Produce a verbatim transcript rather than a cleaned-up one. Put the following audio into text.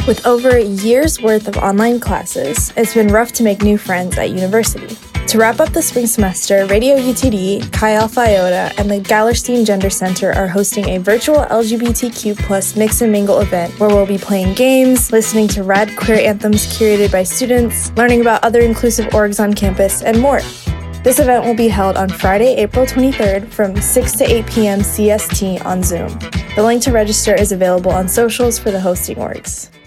With over a year's worth of online classes, it's been rough to make new friends at university. To wrap up the spring semester, Radio U T D, Chi Alpha Iota, and the Gallerstein Gender Center are hosting a virtual L G B T Q plus mix and mingle event where we'll be playing games, listening to rad queer anthems curated by students, learning about other inclusive orgs on campus, and more. This event will be held on Friday, April twenty-third from six to eight p.m. C S T on Zoom. The link to register is available on socials for the hosting orgs.